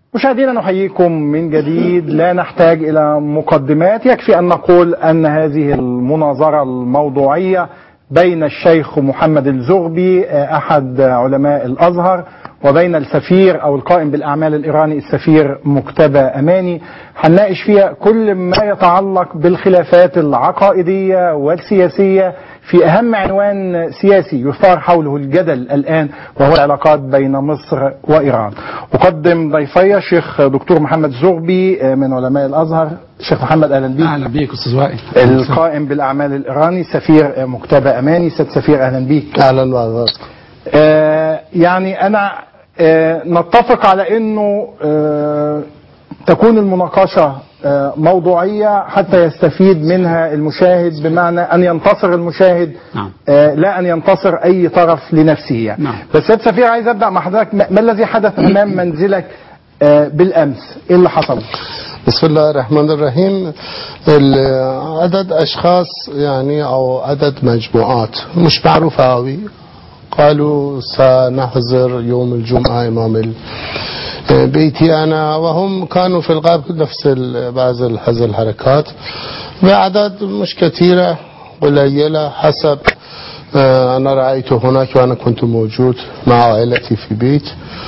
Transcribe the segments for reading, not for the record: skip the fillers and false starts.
مشاهدينا نحييكم من جديد، لا نحتاج إلى مقدمات، يكفي أن نقول أن هذه المناظرة الموضوعية بين الشيخ محمد الزغبي أحد علماء الأزهر وبين السفير أو القائم بالأعمال الإيراني السفير مجتبى أماني هنناقش فيها كل ما يتعلق بالخلافات العقائدية والسياسية في أهم عنوان سياسي يثار حوله الجدل الآن، وهو العلاقات بين مصر وإيران. أقدم ضيفي الشيخ دكتور محمد الزغبي من علماء الأزهر. شيخ محمد أهلا بك. أهلا بك أستاذ وائل. القائم بالأعمال الإيراني السفير مجتبى أماني. سيد سفير أهلا بك. أهلا وسهلا. يعني أنا نتفق على أنه تكون المناقشة موضوعية حتى يستفيد منها المشاهد، بمعنى أن ينتصر المشاهد. نعم. لا أن ينتصر أي طرف لنفسه يعني. نعم. بس سيد سفير عايز أبدأ مع حضرتك، ما الذي حدث أمام منزلك بالأمس؟ إيه اللي حصل؟ بسم الله الرحمن الرحيم. عدد أشخاص يعني أو عدد مجموعات مش معروفة أوي قالوا سنحضر يوم الجمعة أمام بيتي أنا، وهم كانوا في الغالب نفس بعض هذه الحركات بأعداد مش كثيرة قليلة حسب أنا رأيت هناك، وأنا كنت موجود مع عائلتي في بيت.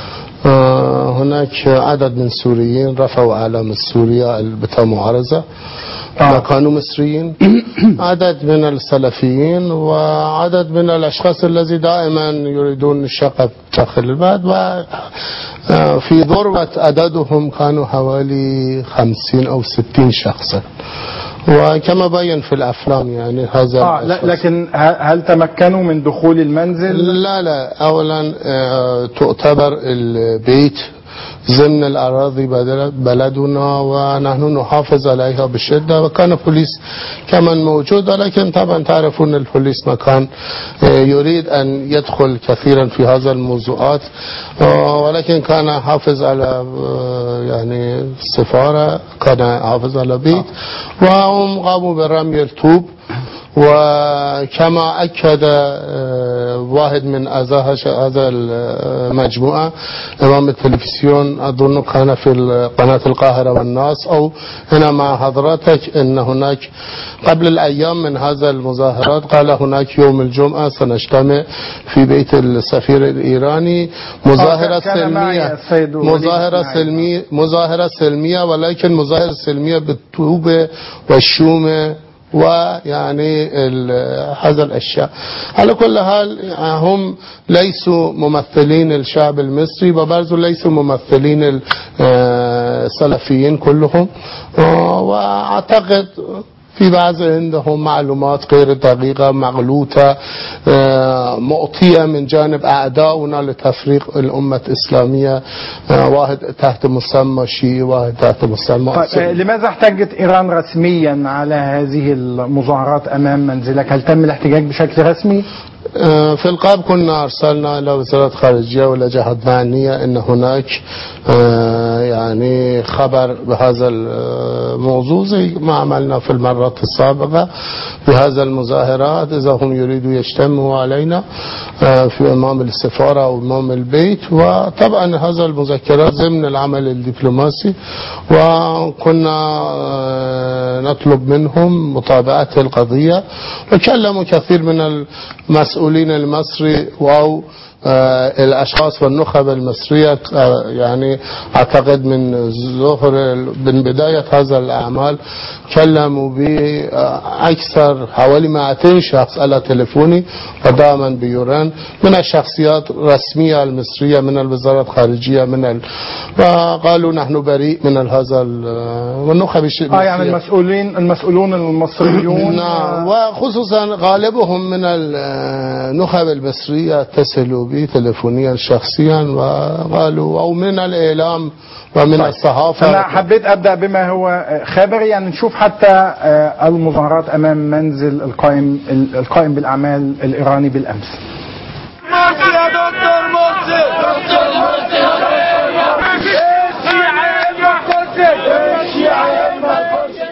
هناك عدد من السوريين رفعوا أعلام سوريا بتاع معارضة، ما كانوا مصريين. عدد من السلفيين وعدد من الأشخاص الذي دائما يريدون الشقة داخل البلد، وفي ذروة عددهم كانوا حوالي 50 أو 60 شخصا، وكما بين في الأفلام يعني هذا لكن هل تمكنوا من دخول المنزل؟ لا. أولا تعتبر البيت ضمن الأراضي بلدنا ونحن نحافظ عليها بشدة، وكان بوليس كمان موجود، ولكن طبعا تعرفون البوليس ما كان يريد أن يدخل كثيرا في هذا الموضوعات، ولكن كان حافظ على يعني السفارة، كان حافظ على بيت، وهم قاموا برمي الطوب. وكما أكد واحد من أعضاء هذا المجموعة أمام التلفزيون، أظن كان في قناة القاهرة والناس أو هنا مع حضرتك، أن هناك قبل الأيام من هذا المظاهرات قال هناك يوم الجمعة سنجتمع في بيت السفير الإيراني مظاهرة سلمية، ولكن مظاهرة سلمية بالطوب والشومة ويعني هذا الأشياء. على كل حال هم ليسوا ممثلين الشعب المصري، وبرضو ليسوا ممثلين السلفيين كلهم، وأعتقد في بعض عندهم معلومات غير دقيقة مغلوطة مؤتية من جانب أعداؤنا لتفريق الأمة الإسلامية، واحد تحت مسمى شيعي واحد تحت مسمى لماذا احتجت إيران رسميا على هذه المظاهرات أمام منزلك؟ هل تم الاحتجاج بشكل رسمي؟ في القاب كنا أرسلنا إلى وزارة الخارجية وإلى جهات معنية أن هناك يعني خبر بهذا الموضوع زي ما عملنا في المرات السابقة بهذا المظاهرات، إذا هم يريدوا يجتمعوا علينا في أمام السفارة أو أمام البيت. وطبعا هذا المذكرات ضمن العمل الدبلوماسي، وكنا نطلب منهم متابعة القضية، وكلموا كثير من المسؤولين المصري أو الأشخاص والنخب المصرية، يعني أعتقد من بداية هذا الأعمال كلموا بأكثر حوالي 200 شخص على تليفوني ودائما بيوران من الشخصيات الرسمية المصرية من الوزارة الخارجية وقالوا نحن بريء من هذا والنخب يعني المسؤولون المصريون. نعم، وخصوصا غالبهم من النخب المصرية اتصلوا بي تليفونيا شخصيا وقالوا أو من الإعلام ومن الصحافة. أنا حبيت أبدأ بما هو خبري، يعني نشوف حتى المظاهرات أمام منزل القائم بالأعمال الإيراني بالأمس. مرسي يا دكتور مرسي، دكتور مرسي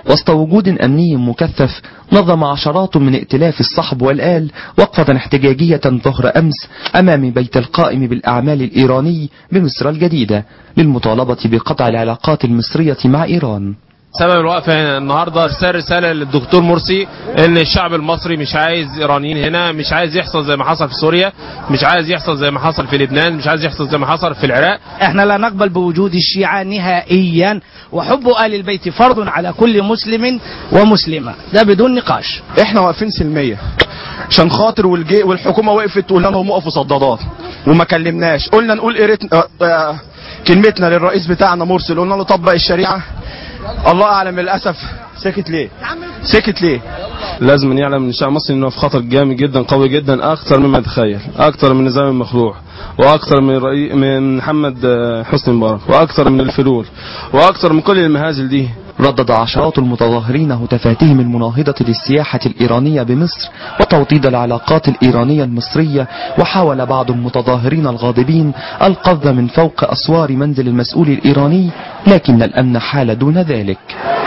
وسط وجود أمني مكثف نظم عشرات من ائتلاف الصحب والآل وقفة احتجاجية ظهر أمس أمام بيت القائم بالأعمال الإيراني بمصر الجديدة للمطالبة بقطع العلاقات المصرية مع إيران. سبب الوقفة النهاردة رسالة للدكتور مرسي ان الشعب المصري مش عايز ايرانيين هنا، مش عايز يحصل زي ما حصل في سوريا، مش عايز يحصل زي ما حصل في لبنان، مش عايز يحصل زي ما حصل في العراق. احنا لا نقبل بوجود الشيعة نهائيا، وحب آل البيت فرض على كل مسلم ومسلمة، ده بدون نقاش. احنا واقفين سلمية عشان خاطر والحكومة وقفت تقول لنا هم وقفوا صدادات وما كلمناش. قلنا نقول كلمتنا للرئيس بتاعنا مرسي، قلنا له طبق الشريعة، الله اعلم للاسف سكت ليه. لازم يعلم ان الشعب المصري انه في خطر جامد جدا قوي جدا، اكثر مما يتخيل، اكثر من نظام المخلوع، واكثر من محمد حسني مبارك، واكثر من الفلول، واكثر من كل المهازل دي. ردد عشرات المتظاهرين هتافاتهم المناهضة للسياحة الإيرانية بمصر وتوطيد العلاقات الإيرانية المصرية، وحاول بعض المتظاهرين الغاضبين القفز من فوق أسوار منزل المسؤول الإيراني، لكن الأمن حال دون ذلك.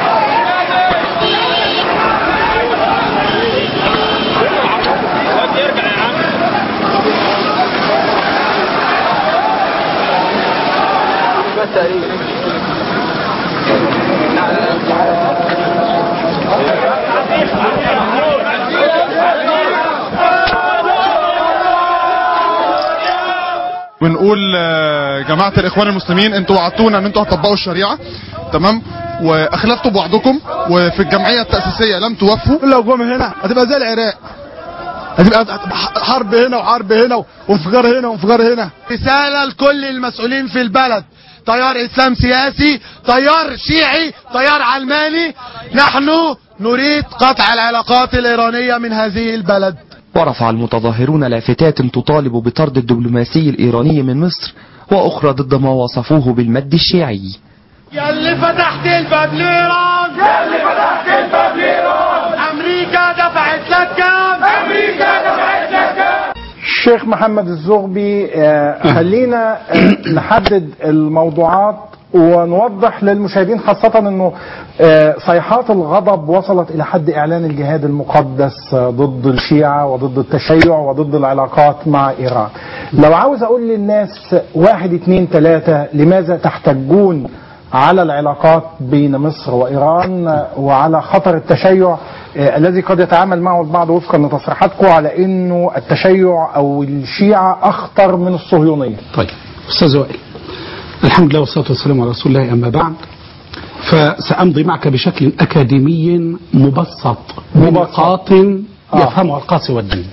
ونقول جماعة الإخوان المسلمين، انتوا وعدتونا ان انتوا هتطبقوا الشريعة، تمام، واخلفتوا بوعدكم، وفي الجمعية التأسيسية لم توفوا. لو جم هنا هتبقى زي العراق، هتبقى حرب هنا وحرب هنا وانفجار هنا وانفجار هنا. رسالة لكل المسؤولين في البلد، تيار اسلام سياسي، تيار شيعي، تيار علماني، نحن نريد قطع العلاقات الإيرانية من هذه البلد. ورفع المتظاهرون لافتات تطالب بطرد الدبلوماسي الإيراني من مصر، وأخرى ضد ما وصفوه بالمد الشيعي. ياللي فتحت الباب لإيران، ياللي فتحت الباب لإيران، أمريكا دفعت لك كام، أمريكا دفعت لك كام. الشيخ محمد الزغبي، خلينا نحدد الموضوعات ونوضح للمشاهدين، خاصة انه صيحات الغضب وصلت الى حد اعلان الجهاد المقدس ضد الشيعة وضد التشيع وضد العلاقات مع ايران. لو عاوز اقول للناس 1 2 3 لماذا تحتجون على العلاقات بين مصر وايران وعلى خطر التشيع الذي قد يتعامل معه البعض وفقا لتصريحاتكم على انه التشيع او الشيعة اخطر من الصهيونية. طيب استاذ وائل، الحمد لله والصلاة والسلام على رسول الله، أما بعد فسأمضي معك بشكل أكاديمي مبسط بنقاط يفهمها القاسي والدين.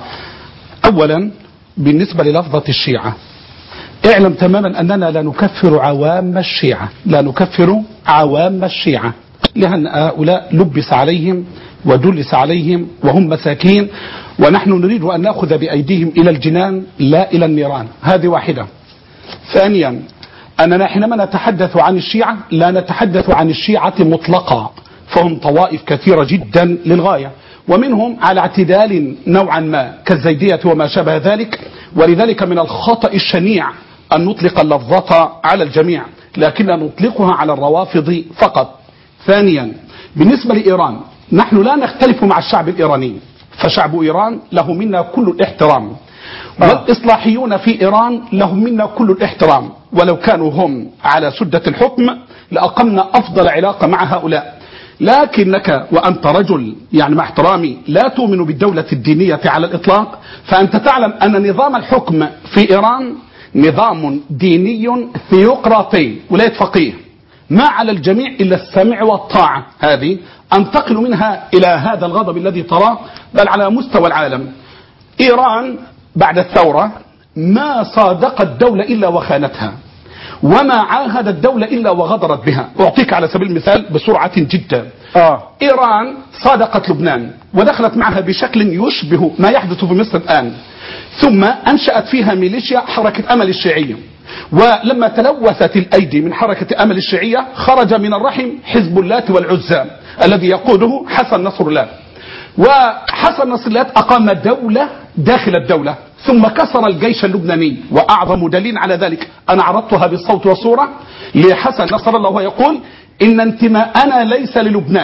أولا بالنسبة للفظة الشيعة، اعلم تماما أننا لا نكفر عوام الشيعة، لا نكفر عوام الشيعة، لأن هؤلاء لبس عليهم ودلس عليهم وهم مساكين، ونحن نريد أن نأخذ بأيديهم إلى الجنان لا إلى النيران. هذه واحدة. ثانيا أننا حينما نتحدث عن الشيعة لا نتحدث عن الشيعة مطلقا، فهم طوائف كثيرة جدا للغاية، ومنهم على اعتدال نوعا ما كالزيدية وما شابه ذلك، ولذلك من الخطأ الشنيع أن نطلق اللفظة على الجميع، لكن نطلقها على الروافض فقط. ثانيا بالنسبة لإيران، نحن لا نختلف مع الشعب الإيراني، فشعب إيران له منا كل الاحترام، والإصلاحيون في إيران لهم منا كل الاحترام، ولو كانوا هم على سدة الحكم لأقمنا أفضل علاقة مع هؤلاء. لكنك وأنت رجل يعني مع احترامي لا تؤمن بالدولة الدينية على الإطلاق، فأنت تعلم أن نظام الحكم في إيران نظام ديني ثيوقراطي، ولاية فقيه، ما على الجميع إلا السمع والطاعة. هذه أنتقل منها إلى هذا الغضب الذي تراه بل على مستوى العالم. إيران بعد الثورة ما صادقت الدولة إلا وخانتها، وما عاهد الدولة إلا وغدرت بها. أعطيك على سبيل المثال بسرعة جدا. إيران صادقت لبنان ودخلت معها بشكل يشبه ما يحدث في مصر الآن، ثم أنشأت فيها ميليشيا حركة أمل الشيعية، ولما تلوثت الأيدي من حركة أمل الشيعية خرج من الرحم حزب اللات والعزى الذي يقوده حسن نصر الله، وحسن نصر الله أقام دولة داخل الدولة، ثم كسر الجيش اللبناني. وأعظم دليل على ذلك أنا عرضتها بالصوت والصورة لحسن نصر الله، وهو يقول إن انتماءنا ليس للبنان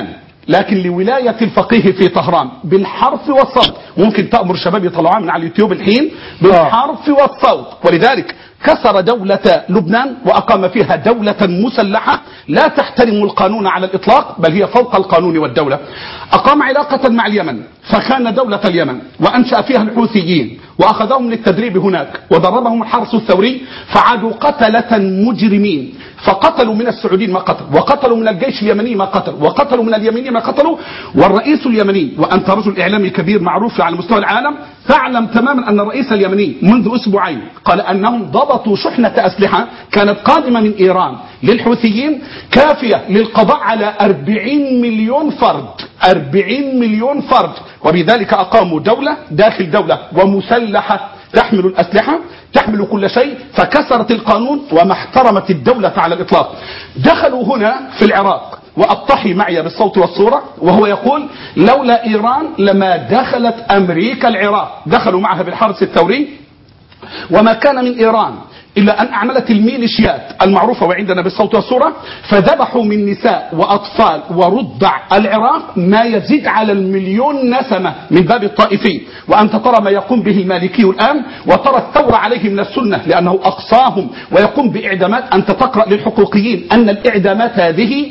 لكن لولاية الفقيه في طهران بالحرف والصوت. ممكن تأمر الشباب يطلعوها من على اليوتيوب الحين بالحرف والصوت. ولذلك كسر دولة لبنان وأقام فيها دولة مسلحة لا تحترم القانون على الإطلاق، بل هي فوق القانون والدولة. أقام علاقة مع اليمن فخان دولة اليمن وأنشأ فيها الحوثيين وأخذهم للتدريب هناك ودربهم الحرس الثوري، فعادوا قتلة مجرمين، فقتلوا من السعوديين ما قتلوا، وقتلوا من الجيش اليمني ما قتلوا، وقتلوا من اليمنيين ما قتلوا. والرئيس اليمني، وأنت رجل إعلامي كبير معروف على مستوى العالم، تعلم تماما أن الرئيس اليمني منذ أسبوعين قال أنهم ضبطوا شحنة أسلحة كانت قادمة من إيران للحوثيين كافية للقضاء على 40 مليون فرد، 40 مليون فرد. وبذلك أقاموا دولة داخل دولة ومسلحة تحمل الأسلحة، تحمل كل شيء، فكسرت القانون وما احترمت الدولة على الإطلاق. دخلوا هنا في العراق، وأبطحي معي بالصوت والصورة وهو يقول لولا إيران لما دخلت أمريكا العراق. دخلوا معها بالحرس الثوري، وما كان من إيران إلا أن أعملت الميليشيات المعروفة وعندنا بالصوت والصورة، فذبحوا من نساء وأطفال ورضع العراق ما يزيد على 1,000,000 نسمة من باب الطائفي. وأنت ترى ما يقوم به المالكي الآن، وترى الثورة عليه من السنة لأنه أقصاهم ويقوم بإعدامات. أنت تقرأ للحقوقيين أن الإعدامات هذه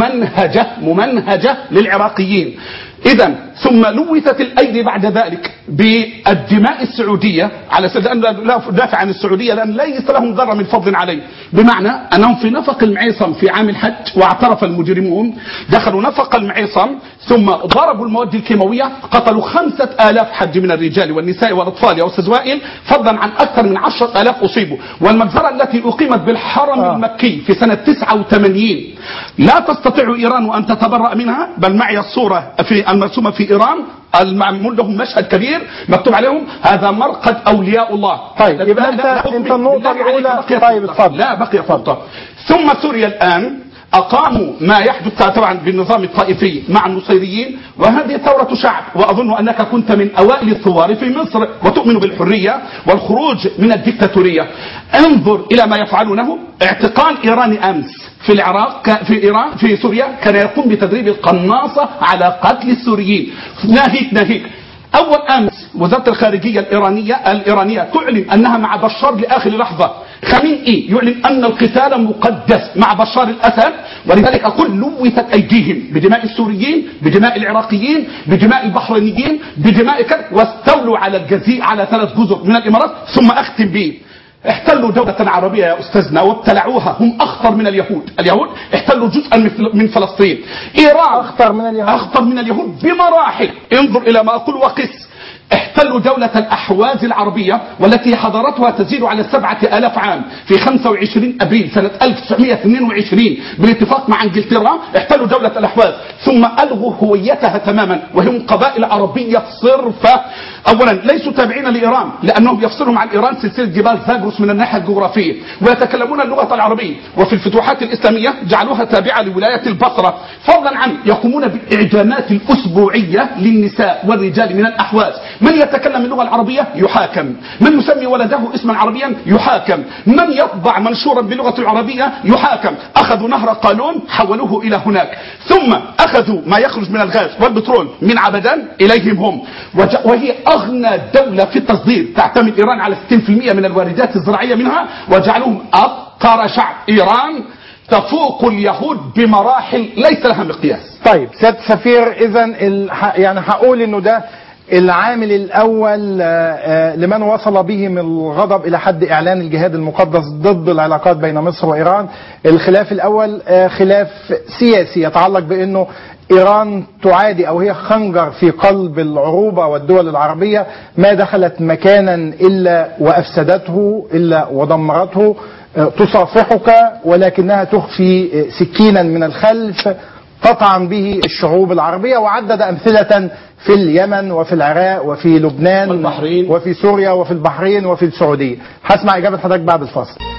ممنهجة للعراقيين. إذن ثم لوثت الأيدي بعد ذلك بالدماء السعودية، على أساس أن لا دافع عن السعودية لأن ليس لهم ذرة من فضل عليه، بمعنى أنهم في نفق المعيصم في عام الحج، واعترف المجرمون دخلوا نفق المعيصم ثم ضربوا المواد الكيماوية، قتلوا 5000 حج من الرجال والنساء والأطفال يا أستاذ وائل، فضلا عن أكثر من 10,000 أصيبوا. والمجزرة التي أقيمت بالحرم المكي في سنة 89 لا تستطيع إيران أن تتبرأ منها، بل معي الصورة في المرسومة في إيران المعمول لهم مشهد كبير مكتوب عليهم هذا مرقد أولياء الله. طيب يبقى أنت النقطة الأولى. طيب اتفضل. لا بقي نقطة. ثم سوريا الآن أقاموا ما يحدث طبعا بالنظام الطائفي مع النصيريين، وهذه ثورة شعب. وأظن أنك كنت من أوائل الثوار في مصر وتؤمن بالحرية والخروج من الدكتاتورية. انظر إلى ما يفعلونه. اعتقال إيراني أمس في العراق، في إيران، في سوريا كان يقوم بتدريب القناصة على قتل السوريين. ناهيك أول أمس وزارة الخارجية الإيرانية تعلن أنها مع بشار لآخر لحظة. خامنئي يعلن أن القتال مقدس مع بشار الأسد، ولذلك أقول لوثت أيديهم بدماء السوريين، بدماء العراقيين، بدماء البحرينيين، بدماء واستولوا على على 3 جزر من الإمارات. ثم أختم به، احتلوا دولة عربية يا أستاذنا وابتلعوها، هم أخطر من اليهود. اليهود احتلوا جزءا من فلسطين. إيران أخطر من اليهود بمراحل. انظر إلى ما أقول وقس. احتلوا دولة الأحواز العربية والتي حضارتها تزيد على 7,000 عام. في 25 أبريل سنة 1922 بالاتفاق مع انجلترا احتلوا دولة الأحواز، ثم ألغوا هويتها تماما، وهم قبائل عربية صرفة. أولا ليسوا تابعين لإيران لأنهم يفصلهم عن إيران سلسلة جبال زاغروس من الناحية الجغرافية، ويتكلمون اللغة العربية. وفي الفتوحات الإسلامية جعلوها تابعة لولاية البصرة، فضلا عن يقومون بالإعدامات الأسبوعية للنساء والرجال من الأحواز. من يتكلم اللغة العربية يحاكم، من يسمي ولده اسما عربيا يحاكم، من يطبع منشورا باللغة العربية يحاكم. أخذوا نهر قالون حولوه إلى هناك، ثم أخذوا ما يخرج من الغاز والبترول من عبدان إليهم هم، وهي أغنى دولة في التصدير، تعتمد إيران على 60% من الواردات الزراعية منها، وجعلوهم أبقر شعب. إيران تفوق اليهود بمراحل ليس لها مقياس. طيب سيادة السفير، إذا يعني هقول إنه ده العامل الأول لمن وصل بهم الغضب إلى حد إعلان الجهاد المقدس ضد العلاقات بين مصر وإيران. الخلاف الأول خلاف سياسي يتعلق بأنه إيران تعادي أو هي خنجر في قلب العروبة والدول العربية، ما دخلت مكانا إلا وأفسدته إلا ودمرته. تصافحك ولكنها تخفي سكينا من الخلف تطعن به الشعوب العربية، وعدد أمثلة في اليمن وفي العراق وفي لبنان والبحرين وفي سوريا وفي البحرين وفي السعودية. هسمع إجابة حضرتك بعد الفاصل.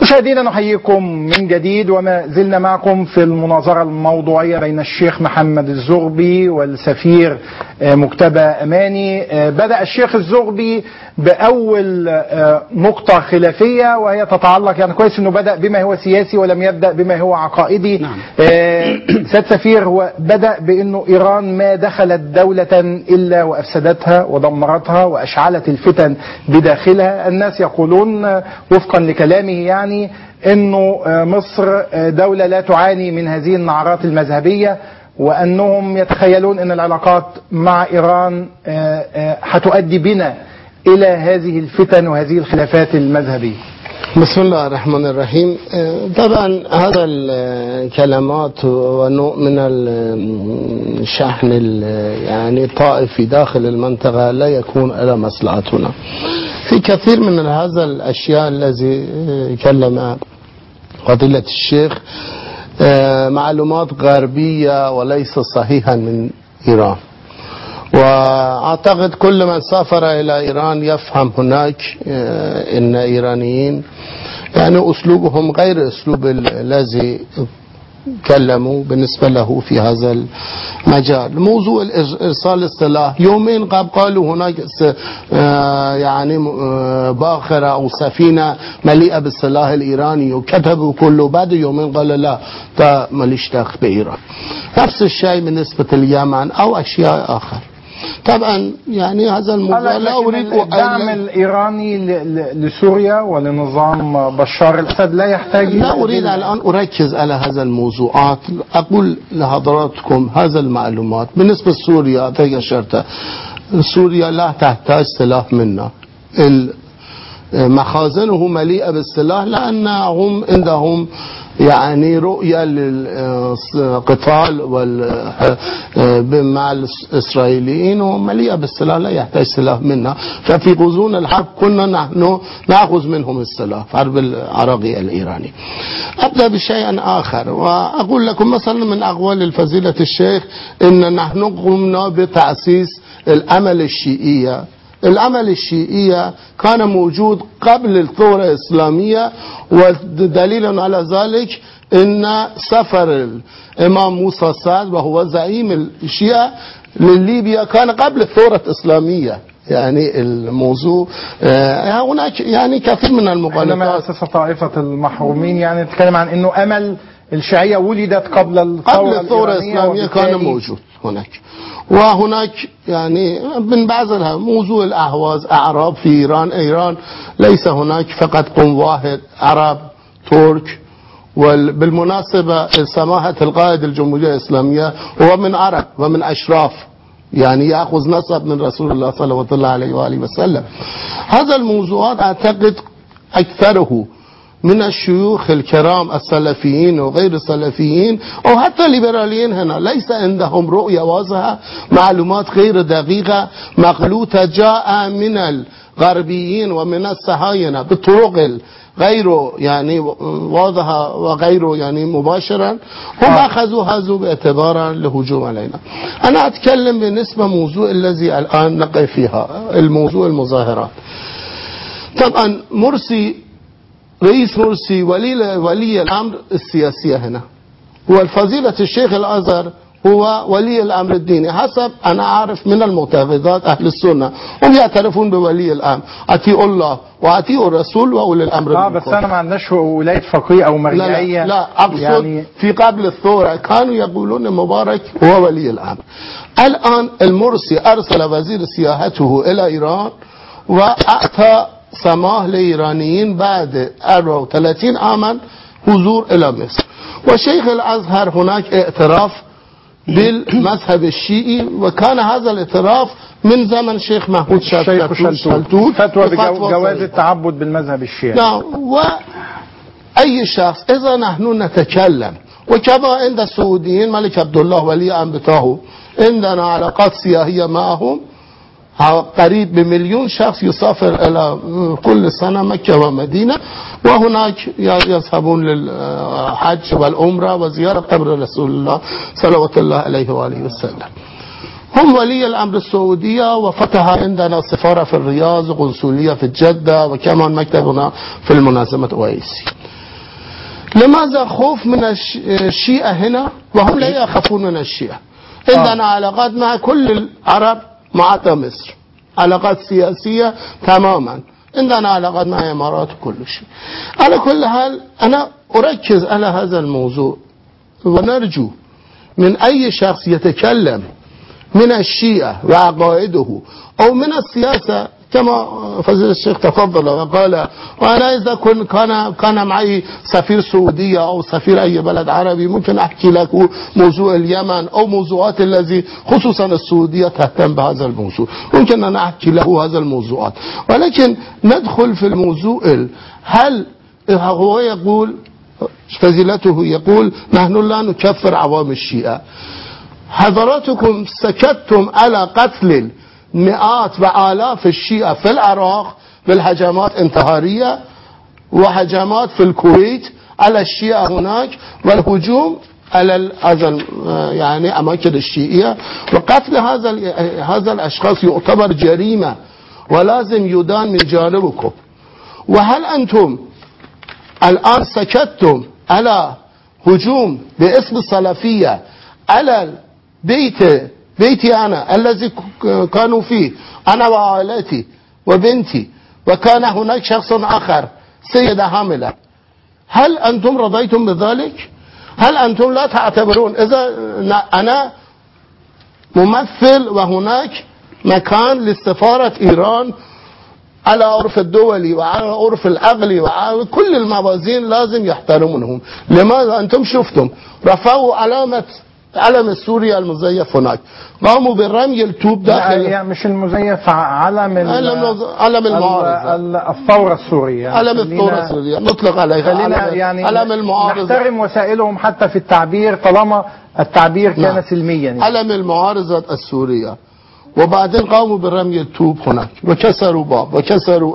مشاهدينا نحييكم من جديد، وما زلنا معكم في المناظرة الموضوعية بين الشيخ محمد الزغبي والسفير مجتبى أماني. بدأ الشيخ الزغبي بأول نقطة خلافية، وهي تتعلق، يعني كويس أنه بدأ بما هو سياسي ولم يبدأ بما هو عقائدي. نعم. سيد سفير، هو بدأ بأنه إيران ما دخلت دولة إلا وأفسدتها ودمرتها وأشعلت الفتن بداخلها. الناس يقولون وفقا لكلامه يعني انه مصر دولة لا تعاني من هذه النعرات المذهبية، وانهم يتخيلون ان العلاقات مع ايران هتؤدي بنا الى هذه الفتن وهذه الخلافات المذهبية. بسم الله الرحمن الرحيم. طبعا هذا الكلمات ونوع من الشحن يعني الطائفي داخل المنطقة لا يكون إلى مصلحتنا. في كثير من هذا الأشياء الذي كلم فضيلة الشيخ معلومات غربية وليس صحيحا من إيران، وأعتقد كل من سافر إلى إيران يفهم هناك إن إيرانيين يعني أسلوبهم غير أسلوب الذي كلموا بالنسبة له في هذا المجال. موضوع إرسال السلاح، يومين قبل قالوا هناك يعني باخرة أو سفينة مليئة بالسلاح الإيراني، وكتبوا كله. بعد يومين قال لا، ده ماليش دخل بإيران. نفس الشيء بالنسبة لليمن أو أشياء آخر. طبعا يعني هذا الموضوع لا أريد الدعم الإيراني لسوريا ولنظام بشار الأسد لا يحتاج. لا أريد الآن أركز على هذا الموضوعات. أقول لحضراتكم هذا المعلومات بالنسبة لسوريا. تشرت سوريا لا تحتاج سلاح منا، مخازنه مليئة بالسلاح، لأنهم عندهم يعني رؤية للقتال مع الإسرائيليين، ومليئة بالسلاح لا يحتاج سلاح منا. ففي غزون الحرب كنا نحن نأخذ منهم السلاح في حرب العراقي الإيراني. أبدأ بشيء آخر وأقول لكم مثلا من أقوال الفضيلة الشيخ إن نحن قمنا بتأسيس الأمل الشيعية. العمل الشيعية كان موجود قبل الثورة الإسلامية، ودليلا على ذلك إن سفر الإمام موسى سعد وهو زعيم الشيعة لليبيا كان قبل الثورة الإسلامية. يعني الموضوع هناك يعني كثير من المغالطات. عندما أسس طائفة المحرومين يعني نتكلم عن إنه أمل الشيعية ولدت قبل الثورة الإسلامية كان موجود هناك. وهناك يعني من بعضها موضوع الأهواز أعراب في إيران ليس هناك فقط قوم واحد، عرب ترك. وبالمناسبة سماحة القائد الجمهورية الإسلامية هو من عرب ومن أشراف، يعني يأخذ نسب من رسول الله صلى الله عليه وآله وسلم. هذا الموضوعات أعتقد أكثره من الشيوخ الكرام السلفيين وغير السلفيين أو حتى الليبراليين هنا ليس عندهم رؤية واضحة، معلومات غير دقيقة مغلوطة جاء من الغربيين ومن الصهاينة بطرق غير يعني واضحة وغير يعني مباشرة، هم أخذوا هذا باعتبارا لهجوم علينا. أنا أتكلم بالنسبة موضوع الذي الآن نقف فيها، الموضوع المظاهرات. طبعا رئيس مرسي ولي الأمر السياسية هنا، والفضيلة الشيخ الأزهر هو ولي الأمر الديني حسب أنا عارف من المعتقدات أهل السنة. هم يعترفون بولي الأمر، أطيعوا الله وأطيعوا الرسول وأولي الأمر. بس أنا ما عندناش ولاية فقيه أو مرجعية. لا أقصد يعني في قبل الثورة كانوا يقولون مبارك هو ولي الأمر. الآن المرسي أرسل وزير سياحته إلى إيران وأعطى سماح لإيرانيين بعد 34 عاما حضور إلى مصر. وشيخ الأزهر هناك اعتراف بالمذهب الشيعي، وكان هذا الاعتراف من زمن شيخ محمود شلتوت فتوى بجواز التعبد بالمذهب الشيعي. نعم. وأي شخص إذا نحن نتكلم وكما عند السعوديين ملك عبد الله ولي أمر بتاعه عندنا علاقات سياحية معهم، قريب ب1,000,000 شخص يسافر إلى كل سنة مكة ومدينة، وهناك يذهبون للحج والعمرة وزيارة قبر رسول الله صلوات الله عليه وآله وسلم. هم ولي الأمر السعودية، وفتح عندنا سفارة في الرياض وقنصلية في جدة وكمان مكتبنا في المنظمة OIC. لماذا خوف من الشيعة هنا وهم لا يخافون من الشيعة؟ عندنا علاقات مع كل العرب ما عدا مصر، علاقات سياسية تماما، عندنا علاقات مع الإمارات وكل شيء. على كل حال أنا أركز على هذا الموضوع، ونرجو من أي شخص يتكلم من الشيعة وعقائده أو من السياسة كما فضيلة الشيخ تفضل وقال، وأنا إذا كان معي سفير سعودية أو سفير أي بلد عربي ممكن أحكي لك موضوع اليمن أو موضوعات الذي خصوصا السعودية تهتم بهذا الموضوع، ممكن أن أحكي له هذا الموضوعات، ولكن ندخل في الموضوع. هل هو يقول فضيلته يقول نحن لا نكفر عوام الشيعة، حضراتكم سكتتم على قتل مئات وآلاف الشيعة في العراق بالهجمات انتحارية وهجمات في الكويت على الشيعة هناك والهجوم على يعني أماكن الشيعية، وقتل هذا الأشخاص يعتبر جريمة ولازم يدان من جانبكم. وهل أنتم الآن سكتتم على هجوم باسم السلفية على بيتي أنا الذي كانوا فيه أنا وعائلتي وبنتي، وكان هناك شخص آخر سيدة حاملة؟ هل أنتم رضيتم بذلك؟ هل أنتم لا تعتبرون إذا أنا ممثل وهناك مكان لسفارة إيران على عرف الدولي وعلى عرف العقلي وعلى كل الموازين لازم يحترمونهم؟ لماذا أنتم شفتم رفعوا علم سوريا المزيف هناك، قاموا بالرمي الطوب داخل، يعني مش المزيف، علم المعارضة، الثورة السورية، علم الثورة السورية نطلق عليها يعني علم المعارضة، نحترم وسائلهم حتى في التعبير طالما التعبير كان سلميا يعني. علم المعارضة السورية، وبعدين قاموا بالرمي الطوب هناك وكسروا باب وكسروا